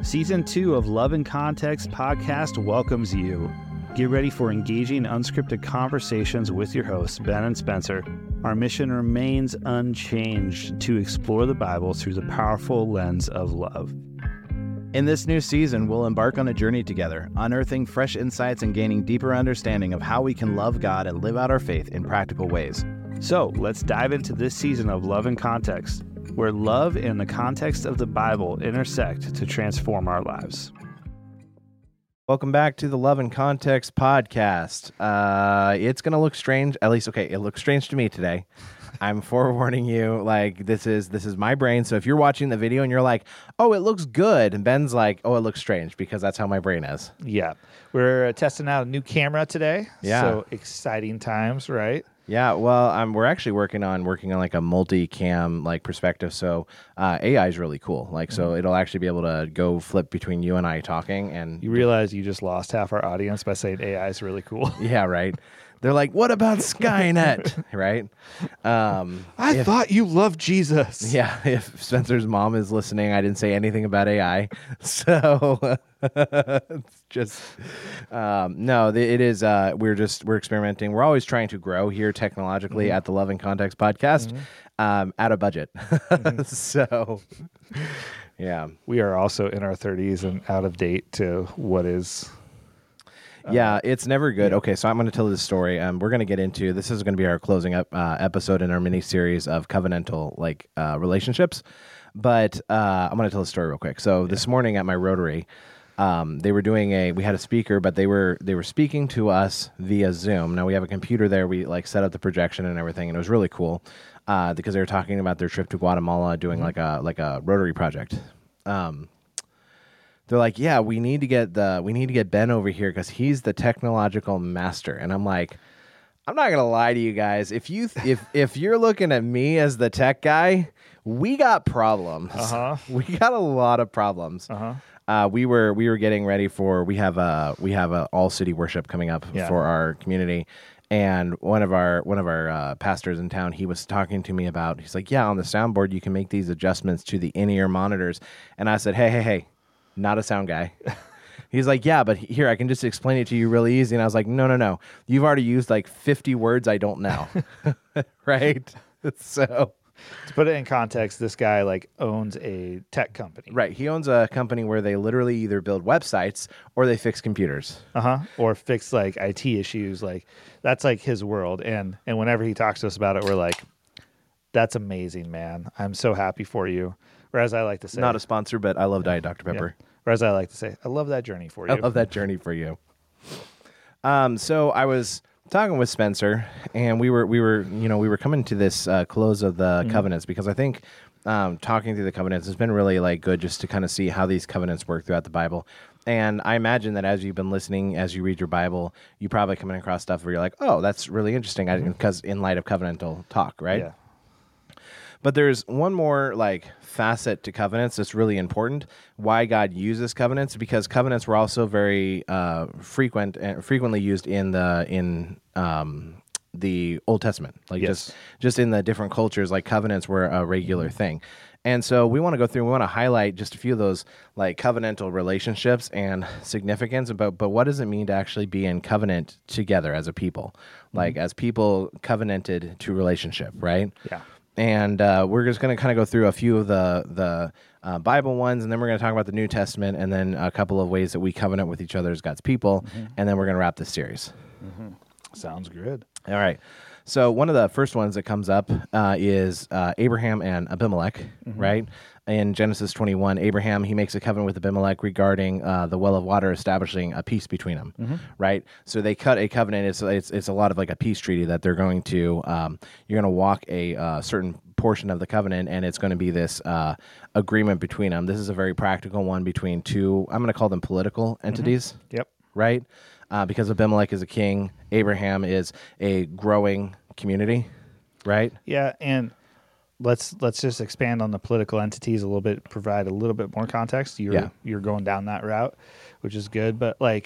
Season 2 of Love in Context podcast welcomes you. Get ready for engaging, unscripted conversations with your hosts, Ben and Spencer. Our mission remains unchanged to explore the Bible through the powerful lens of love. In this new season, we'll embark on a journey together, unearthing fresh insights and gaining deeper understanding of how we can love God and live out our faith in practical ways. So let's dive into this season of Love in Context, where love and the context of the Bible intersect to transform our lives. Welcome back to the Love in Context podcast. It's going to look strange, at least, okay, it looks strange to me today. I'm forewarning you, like, this is my brain, so if you're watching the video and you're like, oh, it looks good, and Ben's like, oh, it looks strange, because that's how my brain is. Yeah. We're testing out a new camera today. Yeah. So exciting times, right? Yeah, well, we're actually working on like a multi-cam like perspective. So AI is really cool. Like, so it'll actually be able to go flip between you and I talking. And You realize you just lost half our audience by saying AI is really cool. yeah, right. They're like, what about Skynet? Right? I thought you loved Jesus. Yeah, if Spencer's mom is listening, I didn't say anything about AI. So it's just no, it is. We're experimenting. We're always trying to grow here technologically at the Love in Context podcast at a budget. So yeah, We are also in our 30s and out of date to what is. Yeah, it's never good. Okay, so I'm going to tell this story. We're going to get into this is going to be our closing up episode in our mini series of covenantal relationships. But I'm going to tell the story real quick. So this morning at my Rotary, they were doing we had a speaker, but they were speaking to us via Zoom. Now we have a computer there. We set up the projection and everything, and it was really cool because they were talking about their trip to Guatemala, doing like a Rotary project. They're like, yeah, we need to get Ben over here because he's the technological master. And I'm like, I'm not gonna lie to you guys. If you're looking at me as the tech guy, we got problems. We got a lot of problems. We were getting ready for we have a all city worship coming up for our community. And one of our pastors in town, he was talking to me about. He's like, yeah, on the soundboard you can make these adjustments to the in-ear monitors. And I said, hey. Not a sound guy. He's like, yeah, but here, I can just explain it to you really easy. And I was like, no. You've already used like 50 words I don't know. Right? So To put it in context, this guy owns a tech company. right. He owns a company where they literally either build websites or they fix computers. Or fix IT issues. That's his world. And whenever he talks to us about it, we're like, that's amazing, man. I'm so happy for you. Whereas I like to say... Not a sponsor, but I love Diet Dr. Pepper. Yeah. Whereas I like to say, I love that journey for you. I love that journey for you. So I was talking with Spencer, and we were coming to this close of the covenants, because I think talking through the covenants has been really good just to kind of see how these covenants work throughout the Bible. And I imagine that as you've been listening, as you read your Bible, you probably coming across stuff where you're like, oh, that's really interesting, because in light of covenantal talk, right? Yeah. But there's one more facet to covenants that's really important. Why God uses covenants, because covenants were also very frequently used in the Old Testament. Just in the different cultures, covenants were a regular thing. And so we want to go through. We want to highlight just a few of those covenantal relationships and significance. But what does it mean to actually be in covenant together as a people, as people covenanted to relationship, right? Yeah. And we're just going to kind of go through a few of the Bible ones, and then we're going to talk about the New Testament, and then a couple of ways that we covenant with each other as God's people, and then we're going to wrap this series. Sounds good. All right. So one of the first ones that comes up is Abraham and Abimelech, right? In Genesis 21, Abraham, he makes a covenant with Abimelech regarding the well of water, establishing a peace between them, right? So they cut a covenant. It's a lot of a peace treaty that they're going to, you're going to walk a certain portion of the covenant, and it's going to be this agreement between them. This is a very practical one between two, I'm going to call them political entities. Yep. Right? Because Abimelech is a king, Abraham is a growing community, right? Yeah, and let's just expand on the political entities a little bit, provide a little bit more context. You're going down that route, which is good. But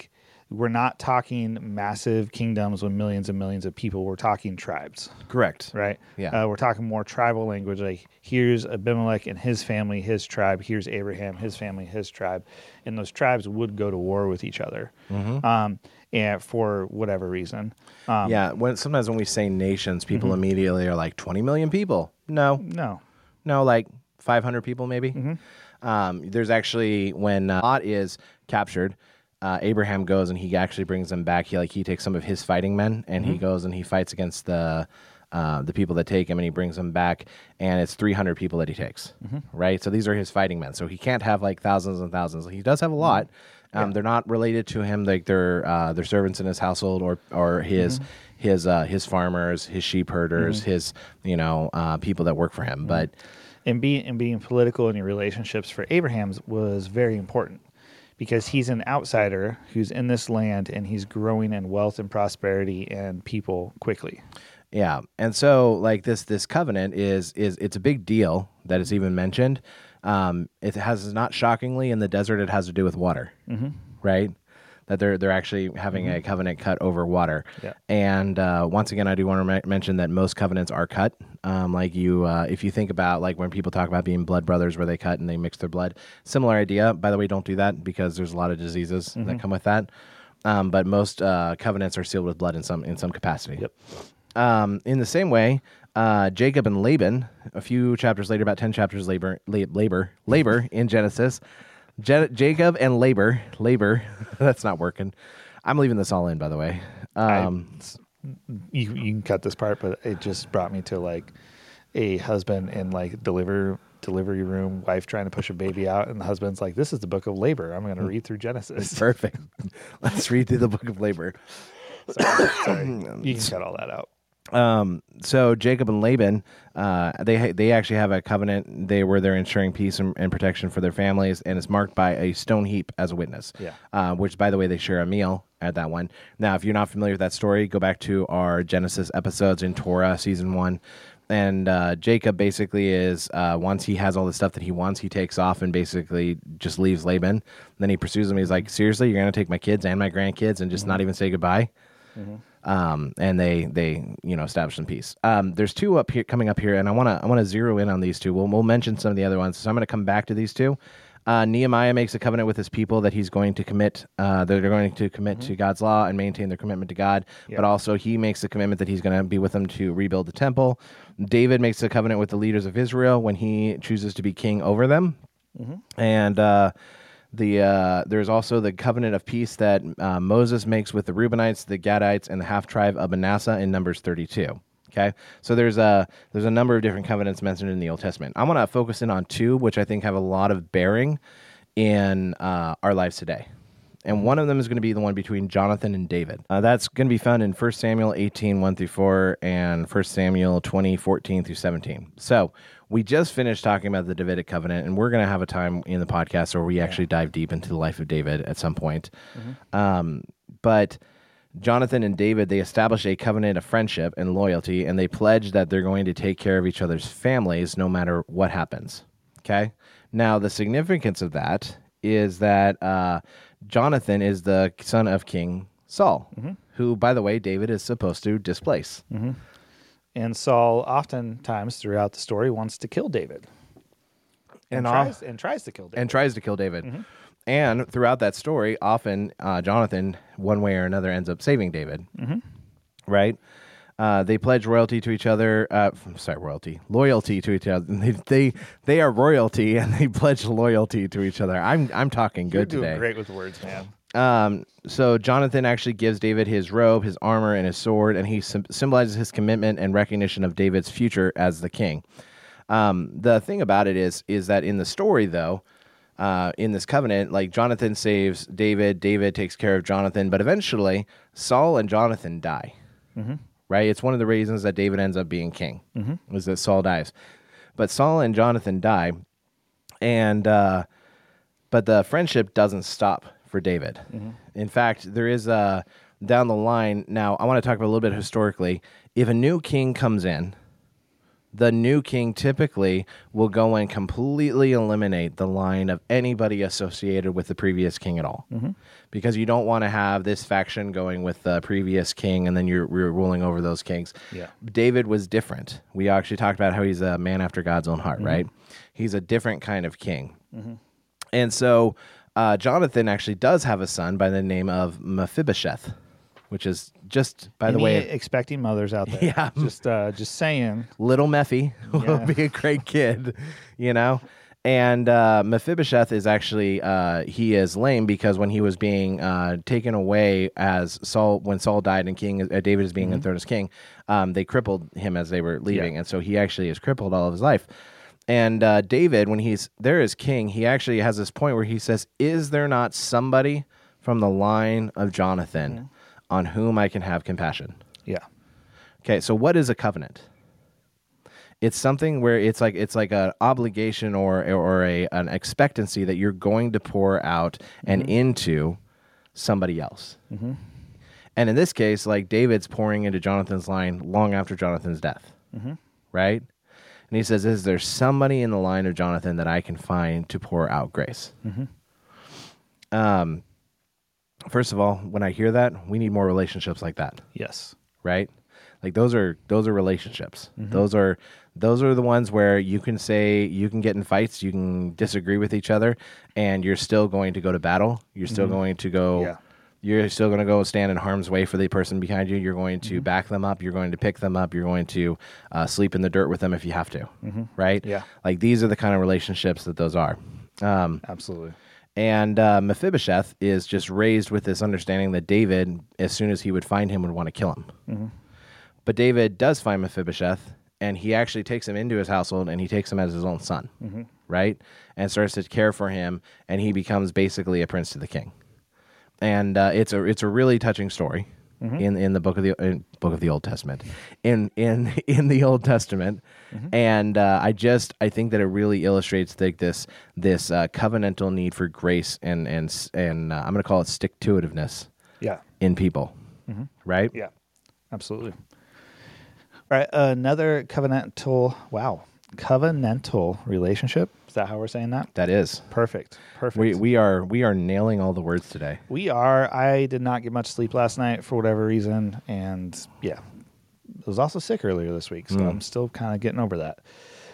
we're not talking massive kingdoms with millions and millions of people. We're talking tribes, Correct. right? Yeah. We're talking more tribal language. Like here's Abimelech and his family, his tribe. Here's Abraham, his family, his tribe. And those tribes would go to war with each other, and for whatever reason. Sometimes when we say nations, people immediately are like 20 million people. No, like 500 people maybe. There's actually when Lot is captured, Abraham goes and he actually brings them back. He takes some of his fighting men and he goes and he fights against the people that take him, and he brings them back, and it's 300 people that he takes, right? So these are his fighting men. So he can't have like thousands and thousands. He does have a lot. They're not related to him, like they're servants in his household or his farmers, his sheep herders, his people that work for him. But and being political in your relationships for Abraham's was very important, because he's an outsider who's in this land and he's growing in wealth and prosperity and people quickly. Yeah, and so like this covenant is it's a big deal that it's even mentioned. It has, not shockingly, in the desert, it has to do with water, right? That they're actually having a covenant cut over water. Yeah. And once again, I do want to mention that most covenants are cut. If you think about like when people talk about being blood brothers, where they cut and they mix their blood, similar idea. By the way, don't do that because there's a lot of diseases that come with that. But most covenants are sealed with blood in some capacity. Yep. In the same way, Jacob and Laban, a few chapters later, about 10 chapters labor in Genesis. Jacob and labor, that's not working. I'm leaving this all in, by the way. You can cut this part, but it just brought me to like a husband in like delivery room, wife trying to push a baby out, and the husband's like, "This is the book of labor. I'm going to read through Genesis." Perfect. Let's read through the book of labor. Sorry. You can cut all that out. So Jacob and Laban, they actually have a covenant. They're ensuring peace and protection for their families, and it's marked by a stone heap as a witness. Yeah. Which, by the way, they share a meal at that one. Now, if you're not familiar with that story, go back to our Genesis episodes in Torah season 1. And Jacob basically is once he has all the stuff that he wants, he takes off and basically just leaves Laban. Then he pursues him. He's like, "Seriously, you're going to take my kids and my grandkids and just not even say goodbye?" And they establish some peace. There's two coming up here, and I want to zero in on these two. We'll mention some of the other ones. So I'm going to come back to these two. Nehemiah makes a covenant with his people that he's going to commit. They're going to commit to God's law and maintain their commitment to God. Yep. But also he makes a commitment that he's going to be with them to rebuild the temple. David makes a covenant with the leaders of Israel when he chooses to be king over them. And there's also the covenant of peace that Moses makes with the Reubenites, the Gadites, and the half tribe of Manasseh in Numbers 32. Okay, so there's a number of different covenants mentioned in the Old Testament. I'm going to focus in on two, which I think have a lot of bearing in our lives today. And one of them is going to be the one between Jonathan and David. That's going to be found in 1 Samuel 18, 1-4, and 1 Samuel 20, 14-17. So we just finished talking about the Davidic covenant, and we're going to have a time in the podcast where we actually dive deep into the life of David at some point. But Jonathan and David, they establish a covenant of friendship and loyalty, and they pledge that they're going to take care of each other's families no matter what happens. Okay? Now, the significance of that is that Jonathan is the son of King Saul, who, by the way, David is supposed to displace. And Saul, oftentimes throughout the story, wants to kill David, and tries to kill David. And throughout that story, often Jonathan, one way or another, ends up saving David. Right? They pledge loyalty to each other. Loyalty to each other. They are royalty, and they pledge loyalty to each other. I'm talking good today. You're doing great with words, man. So Jonathan actually gives David his robe, his armor, and his sword, and he symbolizes his commitment and recognition of David's future as the king. The thing about it is that in the story, though, in this covenant, like Jonathan saves David, David takes care of Jonathan, but eventually Saul and Jonathan die. Right? It's one of the reasons that David ends up being king, is that Saul dies. But Saul and Jonathan die, and but the friendship doesn't stop for David. In fact, there is down the line. Now, I want to talk about a little bit historically. If a new king comes in, the new king typically will go and completely eliminate the line of anybody associated with the previous king at all. Because you don't want to have this faction going with the previous king and then you're ruling over those kings. Yeah. David was different. We actually talked about how he's a man after God's own heart, right? He's a different kind of king. And so Jonathan actually does have a son by the name of Mephibosheth, which is just, by the way, expecting mothers out there. Yeah. Just saying. Little Mephi will be a great kid, you know? And Mephibosheth is actually, he is lame because when he was being taken away as Saul, when Saul died and David is being enthroned as king, they crippled him as they were leaving. Yeah. And so he actually is crippled all of his life. And David, when he's there as king, he actually has this point where he says, is there not somebody from the line of Jonathan on whom I can have compassion? Yeah. Okay, so what is a covenant? It's something where it's like an obligation or an expectancy that you're going to pour out and into somebody else. And in this case, like David's pouring into Jonathan's line long after Jonathan's death, right? And he says, is there somebody in the line of Jonathan that I can find to pour out grace? First of all, when I hear that, we need more relationships like that. Yes. Right? Like those are relationships. Those are the ones where you can get in fights, you can disagree with each other, and you're still going to go to battle. You're still going to go. Yeah. You're still going to go stand in harm's way for the person behind you. You're going to back them up. You're going to pick them up. You're going to sleep in the dirt with them if you have to. Right? Yeah. Like these are the kind of relationships that those are. Absolutely. And Mephibosheth is just raised with this understanding that David, as soon as he would find him, would want to kill him. But David does find Mephibosheth, and he actually takes him into his household, and he takes him as his own son, right? And starts to care for him, and he becomes basically a prince to the king. And it's a really touching story in the book of the Old Testament, in the Old Testament, and I think that it really illustrates like this covenantal need for grace and I'm going to call it stick-to-itiveness. Yeah. In people, right? Yeah. Absolutely. All right. Another covenantal relationship. Is that how we're saying that? That is Perfect. we are nailing all the words today. We are. I did not get much sleep last night for whatever reason, and I was also sick earlier this week, so I'm still kind of getting over that.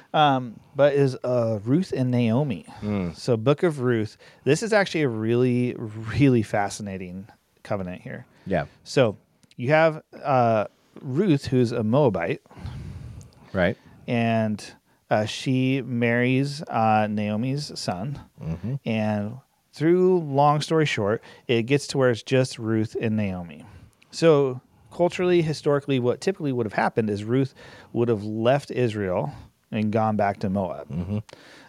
But is Ruth and Naomi. So Book of Ruth. This is actually a really, really fascinating covenant here. Yeah. So you have Ruth, who's a Moabite, Right. and she marries Naomi's son. And through long story short, it gets to where it's just Ruth and Naomi. So culturally, historically, what typically would have happened is Ruth would have left Israel and gone back to Moab.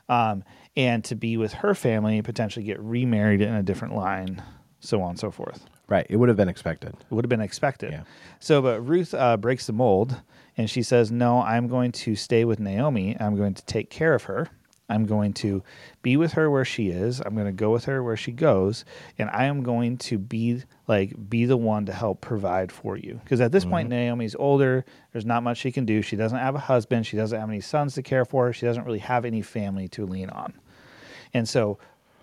And to be with her family, potentially get remarried in a different line, so on and so forth. Right. It would have been expected. It would have been expected. Yeah. So, but Ruth breaks the mold, and she says, no, I'm going to stay with Naomi. I'm going to take care of her. I'm going to be with her where she is. I'm going to go with her where she goes, and I am going to be the one to help provide for you. Because at this point, Naomi's older. There's not much she can do. She doesn't have a husband. She doesn't have any sons to care for. She doesn't really have any family to lean on. And so,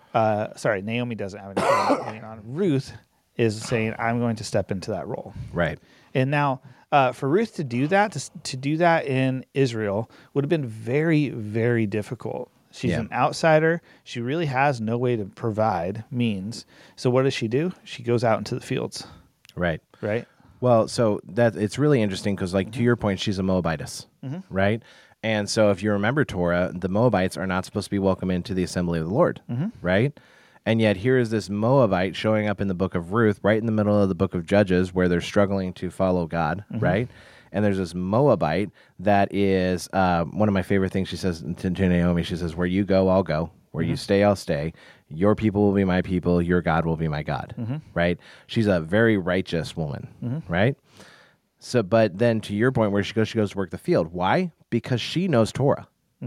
Naomi doesn't have any family to lean on. Ruth is saying, I'm going to step into that role. Right. And now, for Ruth to do that, to do that in Israel would have been very, very difficult. She's an outsider. She really has no way to provide means. So what does she do? She goes out into the fields. Right. Right? Well, so that it's really interesting because, like, to your point, she's a Moabitess, right? And so if you remember Torah, the Moabites are not supposed to be welcome into the assembly of the Lord, right? And yet here is this Moabite showing up in the book of Ruth, right in the middle of the book of Judges, where they're struggling to follow God, right? And there's this Moabite that is one of my favorite things she says to Naomi. She says, where you go, I'll go. Where you stay, I'll stay. Your people will be my people. Your God will be my God, right? She's a very righteous woman, right? So, but then to your point where she goes to work the field. Why? Because she knows Torah.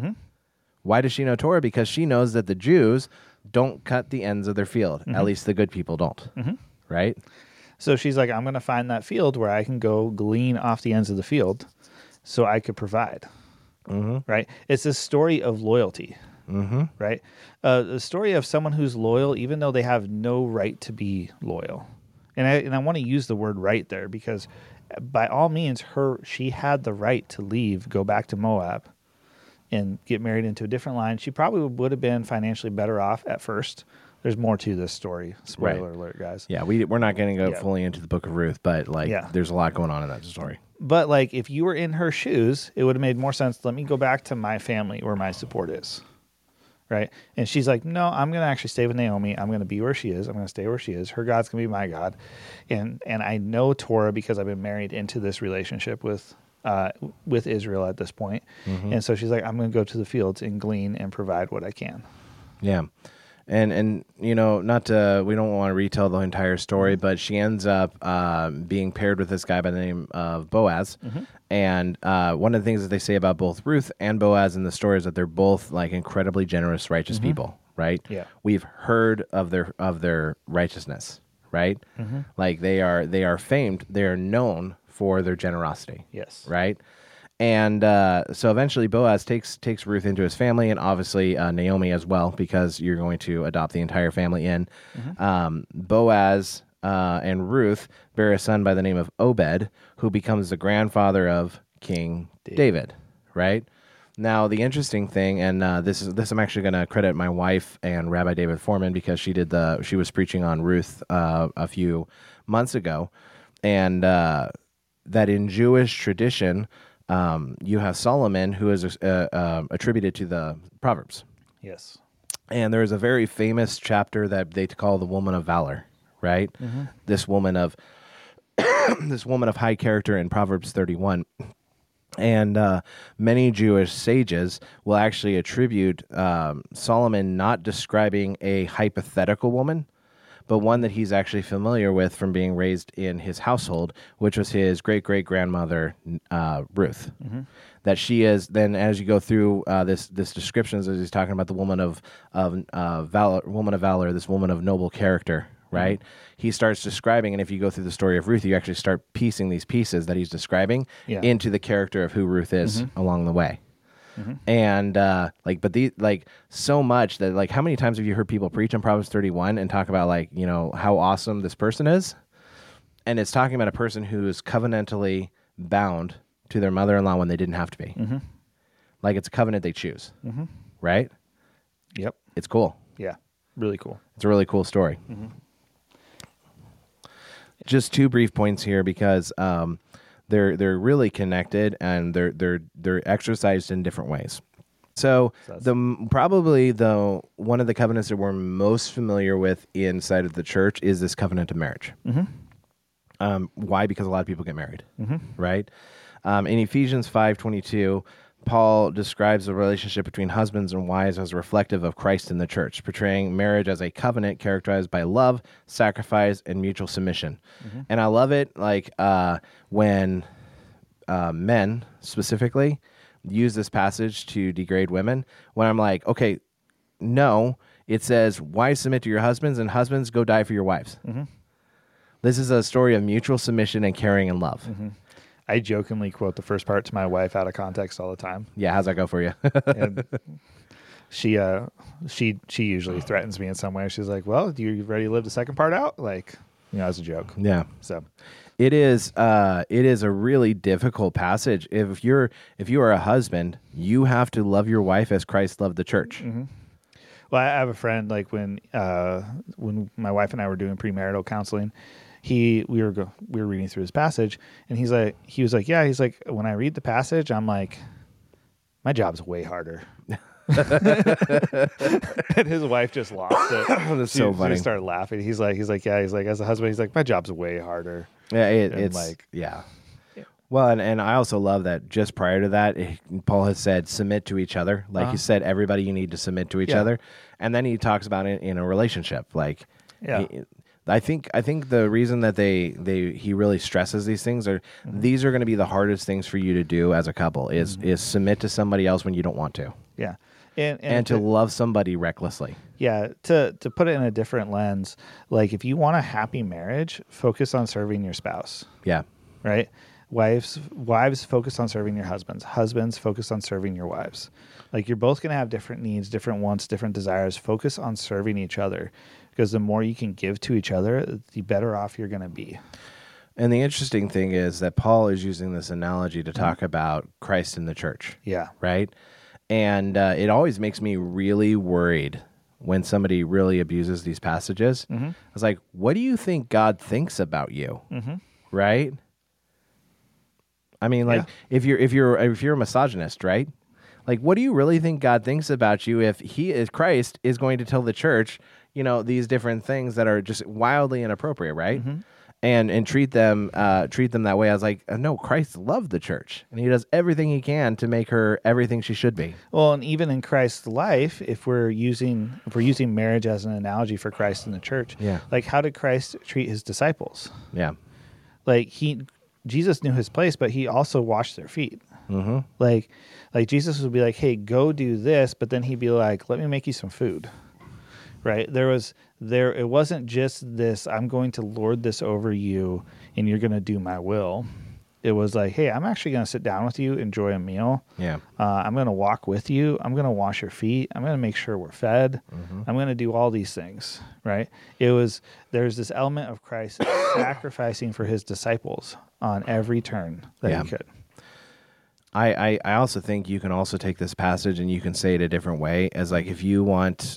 Why does she know Torah? Because she knows that the Jews don't cut the ends of their field. At least the good people don't, right? So she's like, I'm going to find that field where I can go glean off the ends of the field so I could provide. right? It's a story of loyalty, right? A story of someone who's loyal, even though they have no right to be loyal. And I want to use the word right there because by all means, she had the right to leave, go back to Moab, and get married into a different line. She probably would have been financially better off at first. There's more to this story. Spoiler alert, guys. Yeah, we're not going to go fully into the book of Ruth, but there's a lot going on in that story. But like, if you were in her shoes, it would have made more sense. Let me go back to my family where my support is, right? And she's like, no, I'm going to actually stay with Naomi. I'm going to be where she is. I'm going to stay where she is. Her God's going to be my God. And I know Torah because I've been married into this relationship with Israel at this point. And so she's like, I'm going to go to the fields and glean and provide what I can. Yeah. And you know, we don't want to retell the entire story, but she ends up being paired with this guy by the name of Boaz. And one of the things that they say about both Ruth and Boaz in the story is that they're both like incredibly generous, righteous people, right? Yeah. We've heard of their righteousness, right? Like they are famed, they are known for their generosity. Yes. Right? And so eventually Boaz takes Ruth into his family, and obviously Naomi as well, because you're going to adopt the entire family in. Boaz and Ruth bear a son by the name of Obed, who becomes the grandfather of King David, right? Now, the interesting thing, and this I'm actually going to credit my wife and Rabbi David Foreman, because she was preaching on Ruth a few months ago, and that in Jewish tradition, you have Solomon, who is attributed to the Proverbs. Yes. And there is a very famous chapter that they call the woman of valor, right? This woman of high character in Proverbs 31. And many Jewish sages will actually attribute Solomon not describing a hypothetical woman, but one that he's actually familiar with from being raised in his household, which was his great-great-grandmother, Ruth. That she is, then as you go through this description, as he's talking about the woman of valor, this woman of noble character, right? He starts describing, and if you go through the story of Ruth, you actually start piecing these pieces that he's describing into the character of who Ruth is along the way. And so much that, like, how many times have you heard people preach on Proverbs 31 and talk about, like, you know, how awesome this person is? And it's talking about a person who is covenantally bound to their mother-in-law when they didn't have to be. Like, it's a covenant they choose, right? Yep. It's cool. Yeah. Really cool. It's a really cool story. Just two brief points here, because they're really connected, and they're exercised in different ways. So probably one of the covenants that we're most familiar with inside of the church is this covenant of marriage. Why? Because a lot of people get married, right? In Ephesians 5:22, Paul describes the relationship between husbands and wives as reflective of Christ in the church, portraying marriage as a covenant characterized by love, sacrifice, and mutual submission. And I love it, like, when men specifically use this passage to degrade women, when I'm like, okay, no, it says, wives submit to your husbands, and husbands go die for your wives. This is a story of mutual submission and caring and love. I jokingly quote the first part to my wife out of context all the time. Yeah, how's that go for you? And she usually threatens me in some way. She's like, "Well, do you ready to live the second part out?" Like, you know, as a joke. Yeah. So it is a really difficult passage. If you are a husband, you have to love your wife as Christ loved the church. Well, I have a friend, like, when my wife and I were doing premarital counseling, we were reading through his passage, and he was like, when I read the passage, I'm like, my job's way harder. And his wife just lost it. That's so funny. She started laughing. He's like, as a husband, he's like, my job's way harder. Yeah, it's like, yeah. Well, and I also love that just prior to that, Paul has said, submit to each other. Like he said, everybody, you need to submit to each other. And then he talks about it in a relationship. Like, I think the reason that he really stresses these things are these are going to be the hardest things for you to do as a couple is submit to somebody else when you don't want to. Yeah. And to love somebody recklessly. Yeah. To put it in a different lens, like, if you want a happy marriage, focus on serving your spouse. Yeah. Right? Wives focus on serving your husbands. Husbands focus on serving your wives. Like, you're both going to have different needs, different wants, different desires. Focus on serving each other, because the more you can give to each other, the better off you're going to be. And the interesting thing is that Paul is using this analogy to talk about Christ in the church. Yeah. Right? And it always makes me really worried when somebody really abuses these passages. I was like, what do you think God thinks about you? Right? I mean, like, if you're a misogynist, right? Like, what do you really think God thinks about you if Christ is going to tell the church, these different things that are just wildly inappropriate, right? And treat them that way? I was like, no, Christ loved the church, and he does everything he can to make her everything she should be. Well, and even in Christ's life, if we're using marriage as an analogy for Christ in the church, like, how did Christ treat his disciples? Yeah. Like, Jesus knew his place, but he also washed their feet. Like Jesus would be like, hey, go do this, but then he'd be like, let me make you some food. Right? It wasn't just this, I'm going to lord this over you and you're going to do my will. It was like, hey, I'm actually going to sit down with you, enjoy a meal. Yeah. I'm going to walk with you. I'm going to wash your feet. I'm going to make sure we're fed. I'm going to do all these things, right? There's this element of Christ sacrificing for his disciples on every turn that he could. I also think you can also take this passage and you can say it a different way, as like, if you want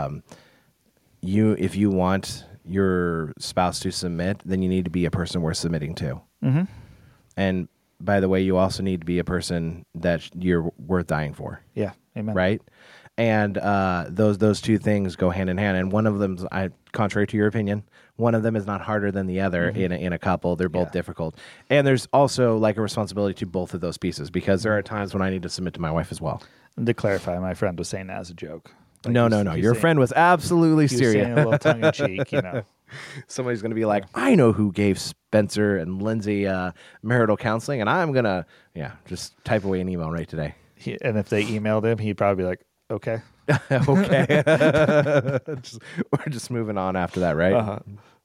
your spouse to submit, then you need to be a person worth submitting to. And by the way, you also need to be a person that you're worth dying for. Yeah, amen. Right? And those two things go hand in hand. And one of them, contrary to your opinion, one of them is not harder than the other in a couple. They're both difficult. And there's also like a responsibility to both of those pieces, because there are times when I need to submit to my wife as well. And to clarify, my friend was saying that as a joke. Like, no. Your friend was absolutely serious. He was saying a little tongue in cheek, Somebody's going to be like, I know who gave Spencer and Lindsay marital counseling, and I'm going to, just type away an email right today. And if they emailed him, he'd probably be like, okay. Okay. We're just moving on after that, right?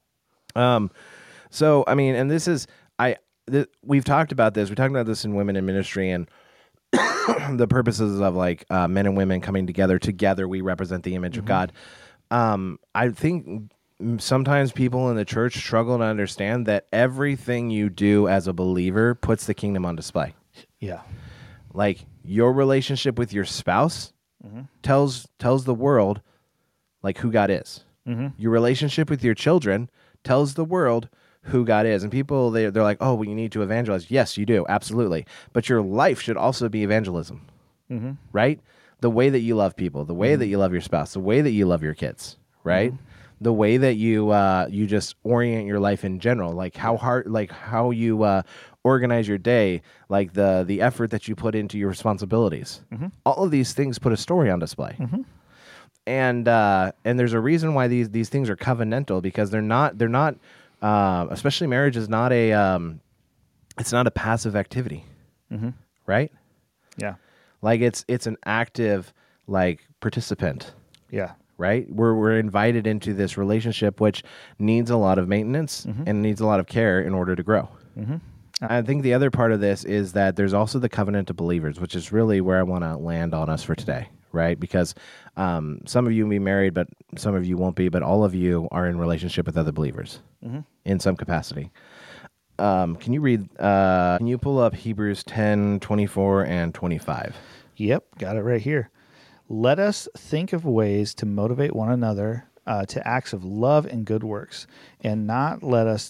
So, I mean, and this is, we've talked about this. We talked about this in Women in Ministry, and the purposes of like men and women coming together, we represent the image of God. I think sometimes people in the church struggle to understand that everything you do as a believer puts the kingdom on display. Yeah. Like, your relationship with your spouse tells the world like who God is. Your relationship with your children tells the world who God is. And people, they're like, oh, well, you need to evangelize. Yes, you do. Absolutely. But your life should also be evangelism, right? The way that you love people, the way that you love your spouse, the way that you love your kids, right? The way that you just orient your life in general, like how you organize your day, like the effort that you put into your responsibilities. All of these things put a story on display. And there's a reason why these things are covenantal, because they're not especially marriage is not it's not a passive activity, right? Yeah. Like, it's an active, like, participant. Yeah. Right? We're invited into this relationship, which needs a lot of maintenance and needs a lot of care in order to grow. I think the other part of this is that there's also the covenant of believers, which is really where I want to land on us for today, right? Because some of you will be married, but some of you won't be, but all of you are in relationship with other believers in some capacity. Can you pull up Hebrews 10, 24 and 25? Yep, got it right here. Let us think of ways to motivate one another to acts of love and good works, and not let us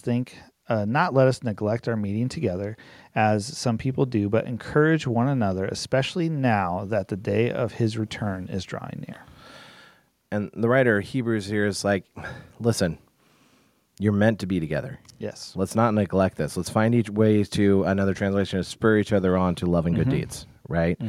neglect our meeting together, as some people do, but encourage one another, especially now that the day of his return is drawing near. And the writer of Hebrews here is like, listen, you're meant to be together. Yes. Let's not neglect this. Let's find each ways to, another translation is, spur each other on to love and good deeds, right?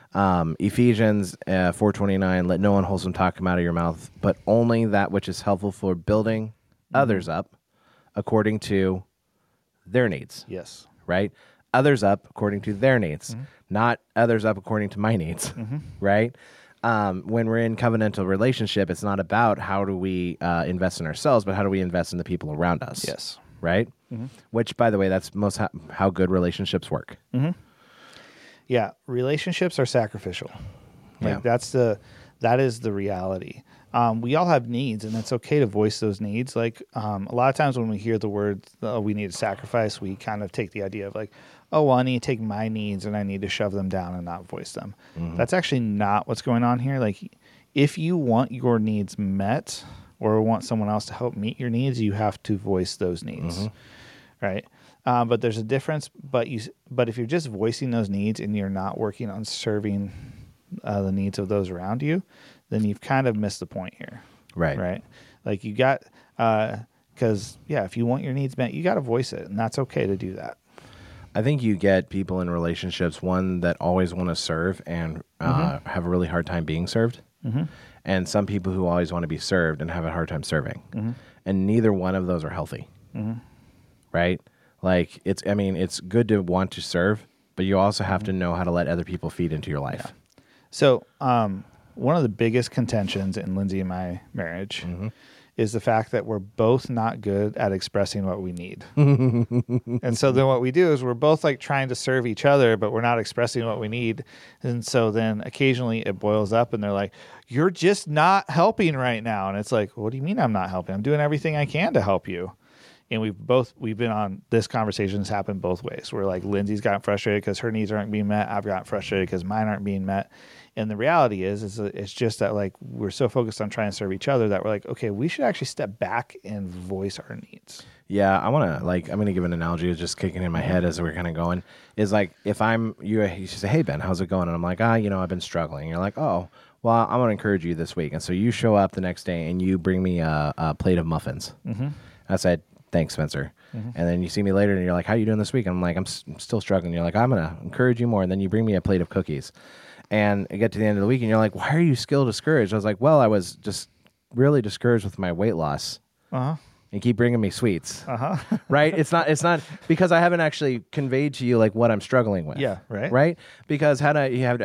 Ephesians 4:29, let no unwholesome talk come out of your mouth, but only that which is helpful for building others up according to their needs. Yes. Right? Others up according to their needs, not others up according to my needs, right? When we're in covenantal relationship, it's not about how do we invest in ourselves, but how do we invest in the people around us. Yes. right? Which, by the way, that's most how good relationships work. Yeah, relationships are sacrificial. Like Yeah. that is the reality. We all have needs, and it's okay to voice those needs. Like a lot of times when we hear the word "we need to sacrifice," we kind of take the idea of like, "Oh, well, I need to take my needs and I need to shove them down and not voice them." That's actually not what's going on here. Like, if you want your needs met or want someone else to help meet your needs, you have to voice those needs, right? But there's a difference. But if you're just voicing those needs and you're not working on serving the needs of those around you, then you've kind of missed the point here. Right. Like you got, because if you want your needs met, you got to voice it, and that's okay to do that. I think you get people in relationships, one that always want to serve and have a really hard time being served, and some people who always want to be served and have a hard time serving. And neither one of those are healthy. Right? Like it's good to want to serve, but you also have to know how to let other people feed into your life. Yeah. So, one of the biggest contentions in Lindsay and my marriage is the fact that we're both not good at expressing what we need. And so then what we do is we're both like trying to serve each other, but we're not expressing what we need. And so then occasionally it boils up and they're like, "You're just not helping right now." And it's like, "What do you mean I'm not helping? I'm doing everything I can to help you." And we've been on this conversation's happened both ways. Where like Lindsay's gotten frustrated because her needs aren't being met. I've gotten frustrated because mine aren't being met. And the reality is it's just that like we're so focused on trying to serve each other that we're like, okay, we should actually step back and voice our needs. Yeah, I'm going to give an analogy. It's just kicking in my head as we're kind of going. Is like if you say, "Hey Ben, how's it going?" And I'm like, I've been struggling. And you're like, "Oh, well, I'm going to encourage you this week." And so you show up the next day and you bring me a plate of muffins. I said, "Thanks, Spencer." And then you see me later and you're like, "How you doing this week?" And I'm like, "I'm still struggling." You're like, "I'm going to encourage you more." And then you bring me a plate of cookies. And I get to the end of the week and you're like, "Why are you still discouraged?" I was like, "Well, I was just really discouraged with my weight loss." And keep bringing me sweets. Right? It's not because I haven't actually conveyed to you like what I'm struggling with. Yeah, right. Right? Because had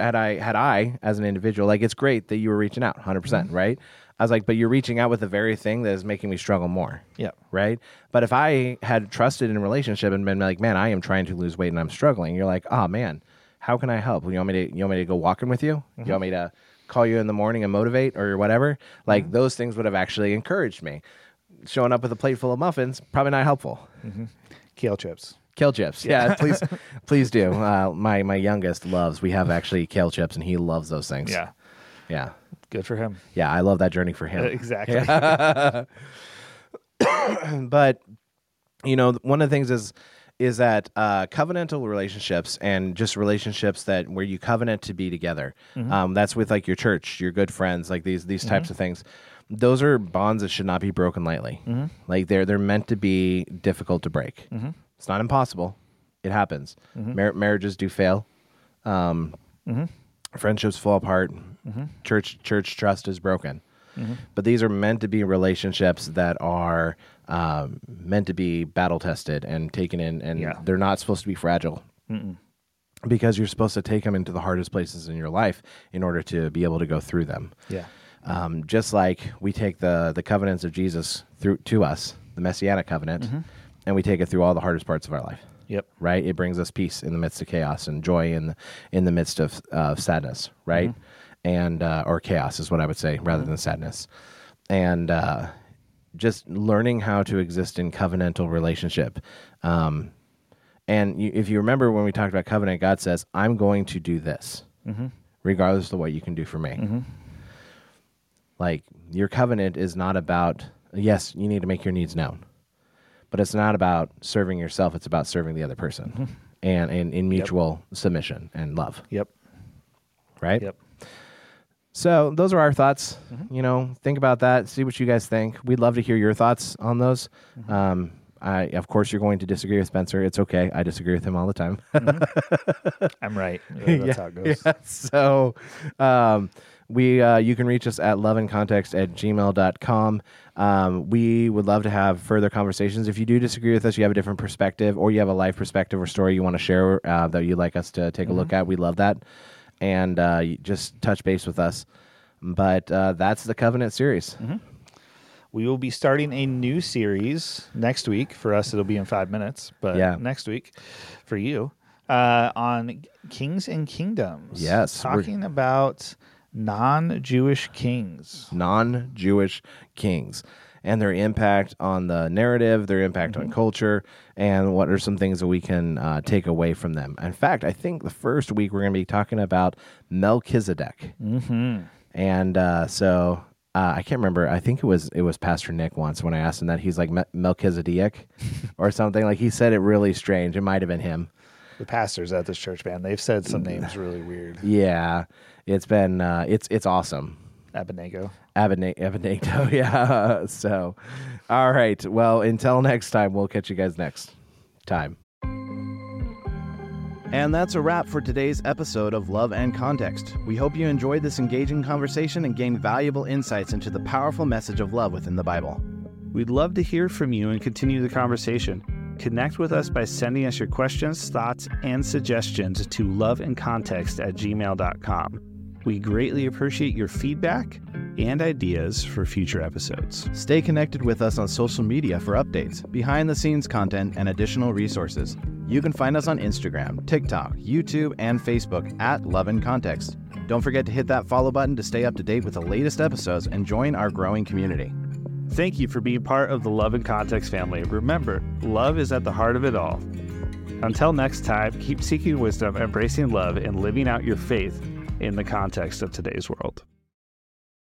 I as an individual, like it's great that you were reaching out 100%, right? I was like, but you're reaching out with the very thing that is making me struggle more. Yeah. Right? But if I had trusted in a relationship and been like, "Man, I am trying to lose weight and I'm struggling," you're like, "Oh man, how can I help? You want me to go walking with you? You want me to call you in the morning and motivate or whatever?" Like those things would have actually encouraged me. Showing up with a plate full of muffins, probably not helpful. Kale chips. Kale chips. Yeah, please do. My youngest we have actually kale chips and he loves those things. Yeah. Yeah. Good for him. Yeah, I love that journey for him. Exactly. But, one of the things is that covenantal relationships and just relationships where you covenant to be together. That's with like your church, your good friends, like these types of things. Those are bonds that should not be broken lightly. Like they're meant to be difficult to break. It's not impossible. It happens. Marriages do fail. Friendships fall apart. Church trust is broken. But these are meant to be relationships that are meant to be battle tested and taken in, and they're not supposed to be fragile. Because you're supposed to take them into the hardest places in your life in order to be able to go through them. Yeah. Just like we take the covenants of Jesus through to us, the Messianic covenant, and we take it through all the hardest parts of our life. Yep. Right? It brings us peace in the midst of chaos and joy in the midst of sadness, right? And or chaos is what I would say rather than sadness. And just learning how to exist in covenantal relationship. And if you remember when we talked about covenant, God says, "I'm going to do this, regardless of what you can do for me." Like your covenant is not about, yes, you need to make your needs known, but it's not about serving yourself. It's about serving the other person and in mutual submission and love. Yep. Right? Yep. So those are our thoughts. Think about that. See what you guys think. We'd love to hear your thoughts on those. Of course, you're going to disagree with Spencer. It's okay. I disagree with him all the time. I'm right. That's how it goes. Yeah. So you can reach us at loveandcontext@gmail.com. We would love to have further conversations. If you do disagree with us, you have a different perspective, or you have a life perspective or story you want to share that you'd like us to take a look at, we love that. And you just touch base with us. But that's the Covenant series. We will be starting a new series next week. For us, it'll be in 5 minutes, but next week for you on Kings and Kingdoms. Yes. Talking about non-Jewish kings. Non-Jewish kings. And their impact on the narrative, their impact on culture, and what are some things that we can take away from them. In fact, I think the first week we're going to be talking about Melchizedek. And so I can't remember. I think it was Pastor Nick once when I asked him that. He's like Melchizedek or something. Like he said it really strange. It might have been him. The pastors at this church, man, they've said some names really weird. Yeah, it's been it's awesome. Abednego, yeah. So, all right. Well, until next time, we'll catch you guys next time. And that's a wrap for today's episode of Love and Context. We hope you enjoyed this engaging conversation and gained valuable insights into the powerful message of love within the Bible. We'd love to hear from you and continue the conversation. Connect with us by sending us your questions, thoughts, and suggestions to loveandcontext@gmail.com. We greatly appreciate your feedback and ideas for future episodes. Stay connected with us on social media for updates, behind-the-scenes content, and additional resources. You can find us on Instagram, TikTok, YouTube, and Facebook at Love and Context. Don't forget to hit that follow button to stay up to date with the latest episodes and join our growing community. Thank you for being part of the Love and Context family. Remember, love is at the heart of it all. Until next time, keep seeking wisdom, embracing love, and living out your faith in the context of today's world.